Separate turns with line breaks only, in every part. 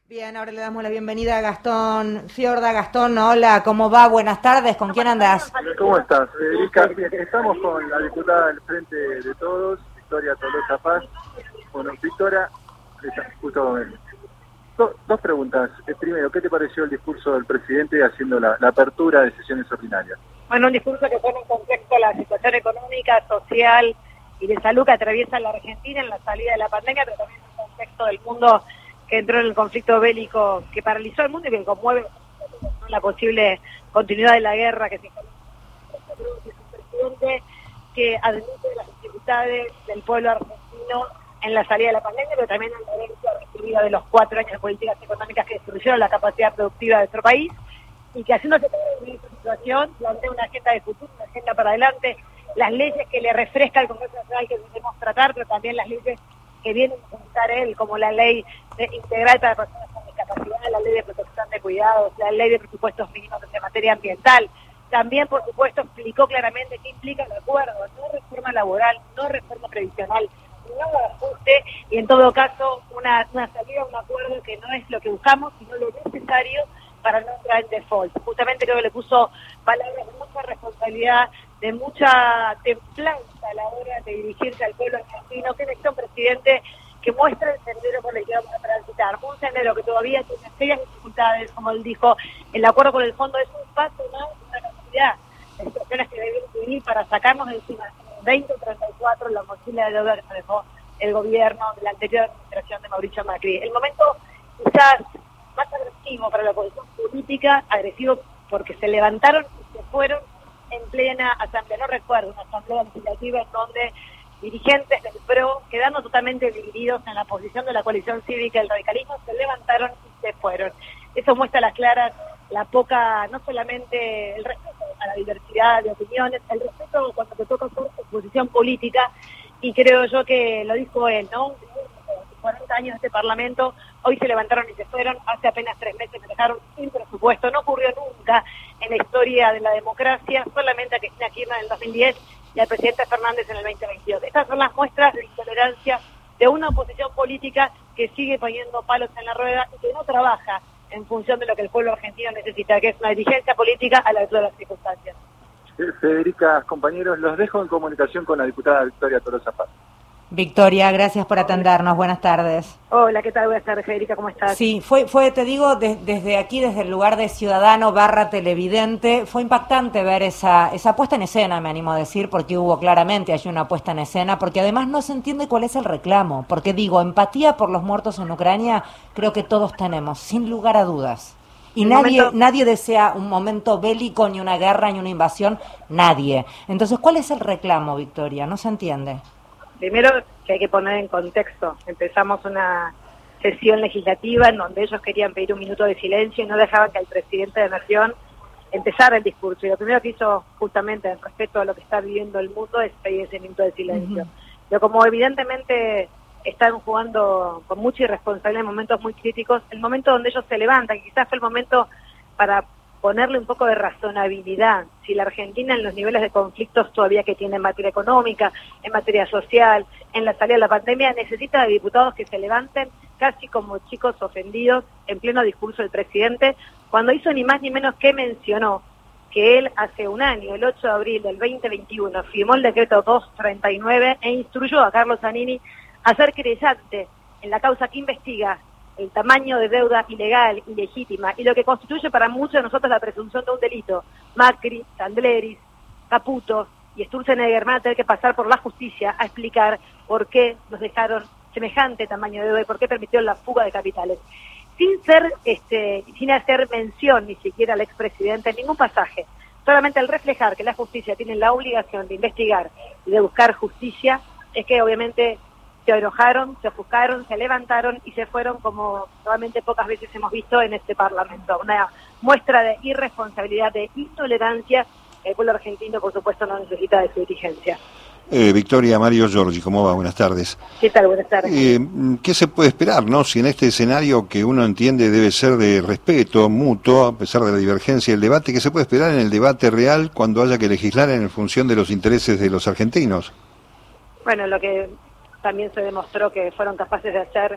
Bien, ahora le damos la bienvenida a Gastón Fiorda. Gastón, hola, ¿cómo va? Buenas tardes, ¿con quién andás?
¿Cómo estás, Federica? Bien, estamos con la diputada del Frente de Todos, Victoria Tolosa Paz. Bueno, Victoria, justo dos preguntas. Primero, ¿qué te pareció el discurso del presidente haciendo la apertura de sesiones ordinarias?
Bueno, un discurso que pone en contexto la situación económica, social y de salud que atraviesa la Argentina en la salida de la pandemia, pero también en el contexto del mundo que entró en el conflicto bélico que paralizó el mundo y que conmueve la posible continuidad de la guerra que se instaló. Es un presidente que admite las dificultades del pueblo argentino en la salida de la pandemia, pero también en la herencia recibida de los 4 años de políticas económicas que destruyeron la capacidad productiva de nuestro país, y que haciéndose cargo de esta situación plantea una agenda de futuro, una agenda para adelante, las leyes que le refresca al Congreso Nacional que debemos tratar, pero también las leyes que vienen a presentar él, como la ley integral para personas con discapacidad, la ley de protección de cuidados, la ley de presupuestos mínimos en materia ambiental. También, por supuesto, explicó claramente qué implica el acuerdo: no reforma laboral, no reforma previsional, no ajuste, y en todo caso una salida a un acuerdo que no es lo que buscamos, sino lo necesario para no entrar en default. Justamente creo que le puso palabras de mucha responsabilidad, de mucha templanza a la hora de dirigirse al pueblo argentino, que necesita un presidente que muestra el sendero por el que vamos a transitar, un sendero que todavía tiene serias dificultades, como él dijo. El acuerdo con el fondo es un paso más, una cantidad de situaciones que debemos vivir para sacarnos de encima 2034 la mochila de deuda que se dejó el gobierno de la anterior administración de Mauricio Macri. El momento quizás más agresivo para la oposición política, agresivo porque se levantaron y se fueron en plena asamblea. No recuerdo una asamblea legislativa en donde dirigentes del PRO, quedando totalmente divididos en la posición de la coalición cívica del radicalismo, se levantaron y se fueron. Eso muestra a las claras la poca, no solamente el respeto a la diversidad de opiniones, el respeto cuando te toca hacer oposición política, y creo yo que lo dijo él, ¿no? 40 años de este Parlamento, hoy se levantaron y se fueron. Hace apenas 3 meses me dejaron sin presupuesto. No ocurrió nunca en la historia de la democracia, solamente a Cristina Kirchner en el 2010 y al presidente Fernández en el 2022. Estas son las muestras de intolerancia de una oposición política que sigue poniendo palos en la rueda y que no trabaja en función de lo que el pueblo argentino necesita, que es una dirigencia política a la altura de las circunstancias.
Federica, compañeros, los dejo en comunicación con la diputada Victoria Tolosa Paz.
Victoria, gracias por atendernos, buenas tardes.
Hola, ¿qué tal? Buenas tardes, Federica, ¿cómo estás?
Sí, fue te digo, desde aquí, desde el lugar de ciudadano / televidente, fue impactante ver esa puesta en escena, me animo a decir, porque hubo claramente allí una puesta en escena, porque además no se entiende cuál es el reclamo, porque digo, empatía por los muertos en Ucrania, creo que todos tenemos, sin lugar a dudas. Y nadie desea un momento bélico, ni una guerra, ni una invasión, nadie. Entonces, ¿cuál es el reclamo, Victoria? No se entiende.
Primero, que hay que poner en contexto. Empezamos una sesión legislativa en donde ellos querían pedir 1 minuto de silencio y no dejaban que el presidente de la Nación empezara el discurso. Y lo primero que hizo, justamente en respeto a lo que está viviendo el mundo, es pedir ese minuto de silencio. Pero como evidentemente están jugando con mucha irresponsabilidad en momentos muy críticos, el momento donde ellos se levantan, quizás fue el momento para ponerle un poco de razonabilidad. Si la Argentina, en los niveles de conflictos todavía que tiene en materia económica, en materia social, en la salida de la pandemia, necesita de diputados que se levanten casi como chicos ofendidos en pleno discurso del presidente, cuando hizo ni más ni menos que mencionó que él hace un año, el 8 de abril del 2021, firmó el decreto 239 e instruyó a Carlos Zanini a ser querellante en la causa que investiga el tamaño de deuda ilegal, ilegítima, y lo que constituye para muchos de nosotros la presunción de un delito. Macri, Sandleris, Caputo y Sturzenegger van a tener que pasar por la justicia a explicar por qué nos dejaron semejante tamaño de deuda y por qué permitieron la fuga de capitales. Sin hacer mención ni siquiera al expresidente en ningún pasaje, solamente al reflejar que la justicia tiene la obligación de investigar y de buscar justicia, es que obviamente se enojaron, se ofuscaron, se levantaron y se fueron, como realmente pocas veces hemos visto en este Parlamento. Una muestra de irresponsabilidad, de intolerancia, que el pueblo argentino, por supuesto, no necesita de su dirigencia.
Victoria, Mario Giorgi, ¿cómo va? Buenas tardes.
¿Qué tal? Buenas tardes.
¿Qué se puede esperar, no? Si en este escenario que uno entiende debe ser de respeto mutuo, a pesar de la divergencia del debate, ¿qué se puede esperar en el debate real cuando haya que legislar en función de los intereses de los argentinos?
Bueno, lo que también se demostró que fueron capaces de hacer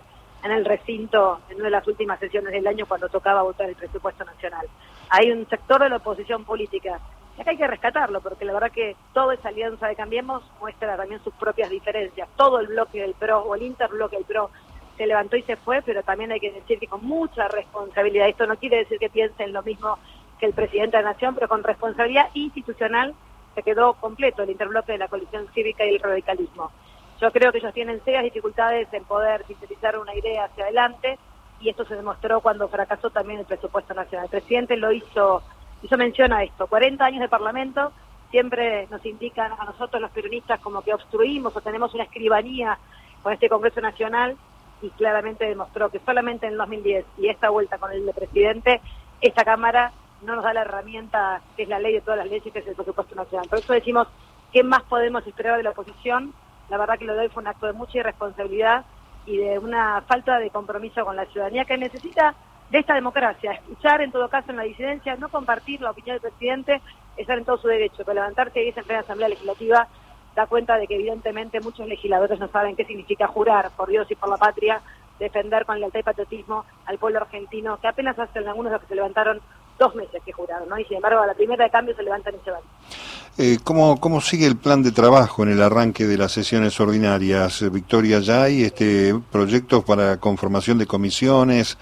en el recinto en una de las últimas sesiones del año cuando tocaba votar el presupuesto nacional. Hay un sector de la oposición política y acá hay que rescatarlo, porque la verdad que toda esa alianza de Cambiemos muestra también sus propias diferencias. Todo el bloque del PRO o el interbloque del PRO se levantó y se fue, pero también hay que decir que con mucha responsabilidad. Esto no quiere decir que piensen lo mismo que el presidente de la Nación, pero con responsabilidad institucional se quedó completo el interbloque de la coalición cívica y el radicalismo. Yo creo que ellos tienen serias dificultades en poder sintetizar una idea hacia adelante, y esto se demostró cuando fracasó también el presupuesto nacional. El presidente hizo mención a esto. 40 años de parlamento, siempre nos indican a nosotros los peronistas como que obstruimos o tenemos una escribanía con este Congreso Nacional, y claramente demostró que solamente en el 2010 y esta vuelta con el presidente, esta Cámara no nos da la herramienta que es la ley de todas las leyes, que es el presupuesto nacional. Por eso decimos, ¿qué más podemos esperar de la oposición? La verdad que lo de hoy fue un acto de mucha irresponsabilidad y de una falta de compromiso con la ciudadanía, que necesita de esta democracia, escuchar en todo caso en la disidencia, no compartir la opinión del presidente, estar en todo su derecho, pero levantarse y irse en plena Asamblea Legislativa da cuenta de que evidentemente muchos legisladores no saben qué significa jurar por Dios y por la patria, defender con lealtad y patriotismo al pueblo argentino, que apenas hacen algunos de los que se levantaron 2 meses que juraron, ¿no? Y sin embargo a la primera de cambio se levantan y se van.
¿Cómo sigue el plan de trabajo en el arranque de las sesiones ordinarias, Victoria? ¿Ya hay proyectos para conformación de comisiones?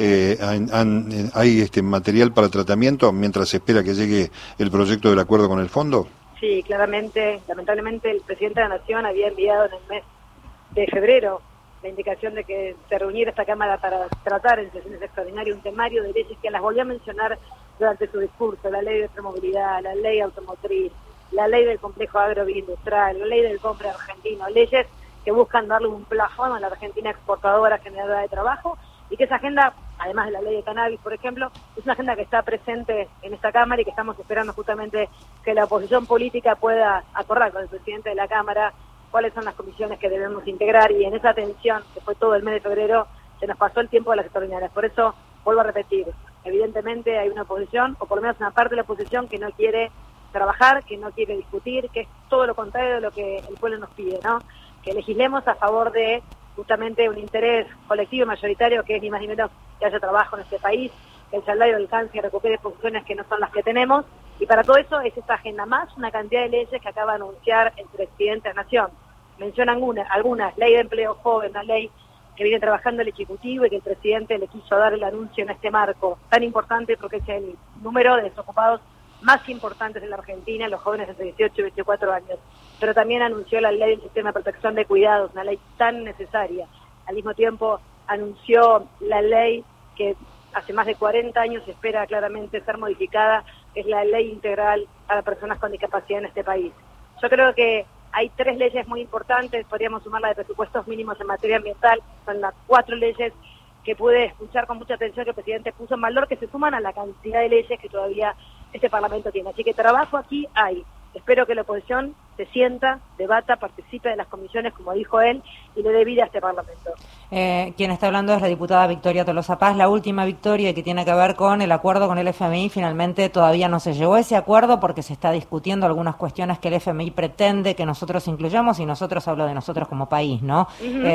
¿Hay material para tratamiento mientras se espera que llegue el proyecto del acuerdo con el fondo?
Sí, claramente, lamentablemente el presidente de la Nación había enviado en el mes de febrero la indicación de que se reuniera esta Cámara para tratar en sesiones extraordinarias un temario de leyes que las volvió a mencionar durante su discurso: la ley de electromovilidad, la ley automotriz, la ley del complejo agroindustrial, la ley del compra argentino, leyes que buscan darle un plafón a la Argentina exportadora, generadora de trabajo, y que esa agenda, además de la ley de cannabis, por ejemplo, es una agenda que está presente en esta Cámara y que estamos esperando justamente que la oposición política pueda acordar con el presidente de la Cámara cuáles son las comisiones que debemos integrar, y en esa tensión, que fue todo el mes de febrero, se nos pasó el tiempo de las extraordinarias. Por eso, vuelvo a repetir, evidentemente hay una oposición, o por lo menos una parte de la oposición, que no quiere trabajar, que no quiere discutir, que es todo lo contrario de lo que el pueblo nos pide, ¿no? Que legislemos a favor de justamente un interés colectivo y mayoritario, que es ni más ni menos que haya trabajo en este país, que el salario alcance y recupere posiciones que no son las que tenemos, y para todo eso es esta agenda, más una cantidad de leyes que acaba de anunciar el presidente de la Nación. Mencionan algunas, ley de empleo joven, una ley que viene trabajando el Ejecutivo y que el presidente le quiso dar el anuncio en este marco tan importante, porque es el número de desocupados más importantes en la Argentina, los jóvenes entre 18 y 24 años. Pero también anunció la ley del sistema de protección de cuidados, una ley tan necesaria. Al mismo tiempo anunció la ley que hace más de 40 años espera claramente ser modificada, que es la ley integral para personas con discapacidad en este país. Yo creo que hay 3 leyes muy importantes, podríamos sumar la de presupuestos mínimos en materia ambiental, son las 4 leyes que pude escuchar con mucha atención que el presidente puso en valor, que se suman a la cantidad de leyes que todavía este Parlamento tiene. Así que trabajo aquí hay. Espero que la oposición se sienta, debata, participe de las comisiones, como dijo él, y le dé vida a este Parlamento.
Quien está hablando es la diputada Victoria Tolosa Paz. La última, Victoria, que tiene que ver con el acuerdo con el FMI. Finalmente todavía no se llegó a ese acuerdo porque se está discutiendo algunas cuestiones que el FMI pretende que nosotros incluyamos, y nosotros, hablo de nosotros como país, ¿no?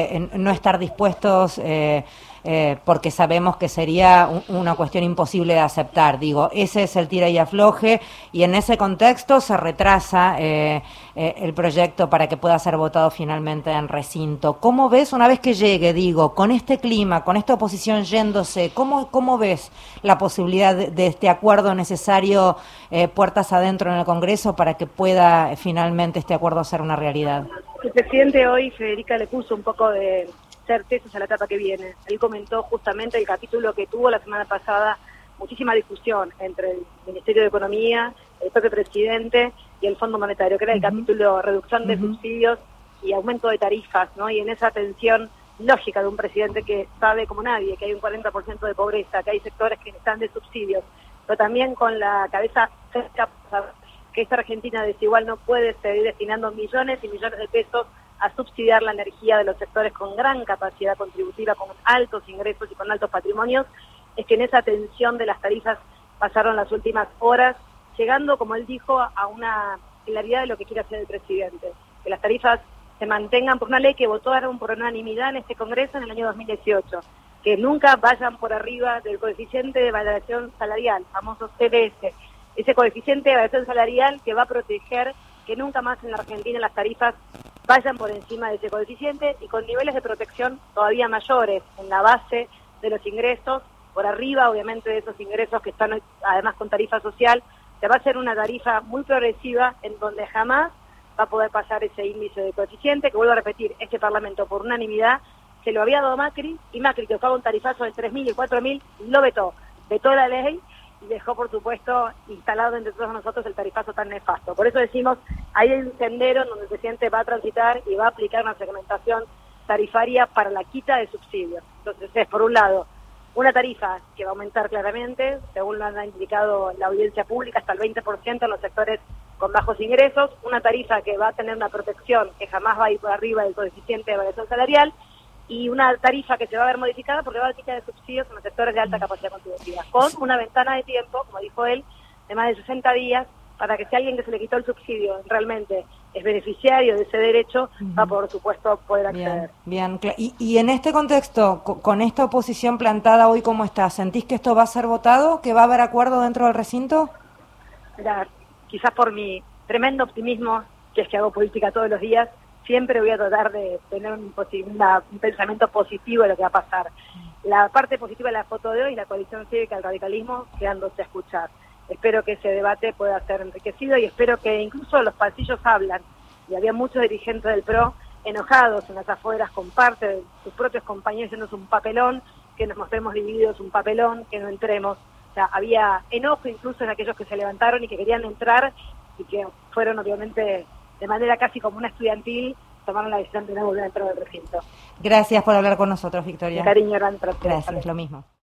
No estar dispuestos... porque sabemos que sería una cuestión imposible de aceptar. Digo, ese es el tira y afloje, y en ese contexto se retrasa el proyecto para que pueda ser votado finalmente en recinto. ¿Cómo ves una vez que llegue, digo, con este clima, con esta oposición yéndose, cómo ves la posibilidad de este acuerdo necesario puertas adentro en el Congreso para que pueda finalmente este acuerdo ser una realidad?
El presidente hoy, Federica, le puso un poco de certezas a la etapa que viene. Él comentó justamente el capítulo que tuvo la semana pasada, muchísima discusión entre el Ministerio de Economía, el propio presidente y el Fondo Monetario, que era el capítulo reducción de subsidios y aumento de tarifas, ¿no? Y en esa tensión lógica de un presidente que sabe como nadie que hay un 40% de pobreza, que hay sectores que están de subsidios, pero también con la cabeza fresca, que esta Argentina desigual no puede seguir destinando millones y millones de pesos a subsidiar la energía de los sectores con gran capacidad contributiva, con altos ingresos y con altos patrimonios. Es que en esa tensión de las tarifas pasaron las últimas horas, llegando, como él dijo, a una claridad de lo que quiere hacer el presidente, que las tarifas se mantengan por una ley que votaron por unanimidad en este Congreso en el año 2018, que nunca vayan por arriba del coeficiente de valoración salarial, famoso CBS, ese coeficiente de valoración salarial que va a proteger que nunca más en la Argentina las tarifas vayan por encima de ese coeficiente y con niveles de protección todavía mayores en la base de los ingresos, por arriba obviamente de esos ingresos que están además con tarifa social. Se va a hacer una tarifa muy progresiva en donde jamás va a poder pasar ese índice de coeficiente, que vuelvo a repetir, este Parlamento por unanimidad se lo había dado Macri, y Macri, que paga un tarifazo de 3.000 y 4.000, lo vetó la ley y dejó, por supuesto, instalado entre todos nosotros el tarifazo tan nefasto. Por eso decimos, ahí hay un sendero en donde el presidente va a transitar y va a aplicar una segmentación tarifaria para la quita de subsidios. Entonces es, por un lado, una tarifa que va a aumentar claramente, según lo han indicado la audiencia pública, hasta el 20% en los sectores con bajos ingresos, una tarifa que va a tener una protección que jamás va a ir por arriba del coeficiente de variación salarial, y una tarifa que se va a ver modificada porque va a quitar de subsidios en los sectores de alta capacidad contributiva, con una ventana de tiempo, como dijo él, de más de 60 días, para que si alguien que se le quitó el subsidio realmente es beneficiario de ese derecho, va por supuesto poder acceder.
Bien. Y en este contexto, con esta oposición plantada hoy, ¿cómo está? ¿Sentís que esto va a ser votado? ¿Que va a haber acuerdo dentro del recinto?
Mira, quizás por mi tremendo optimismo, que es que hago política todos los días, siempre voy a tratar de tener un pensamiento positivo de lo que va a pasar. La parte positiva de la foto de hoy, la coalición cívica del radicalismo, quedándose a escuchar. Espero que ese debate pueda ser enriquecido y espero que incluso los pasillos hablan. Y había muchos dirigentes del PRO enojados en las afueras con parte de sus propios compañeros diciéndonos un papelón, que nos mostremos divididos, un papelón, que no entremos. O sea, había enojo incluso en aquellos que se levantaron y que querían entrar y que fueron obviamente de manera casi como una estudiantil, tomaron la decisión de no volver a entrar al recinto.
Gracias por hablar con nosotros, Victoria.
Un cariño grande para ustedes.
Gracias, lo mismo.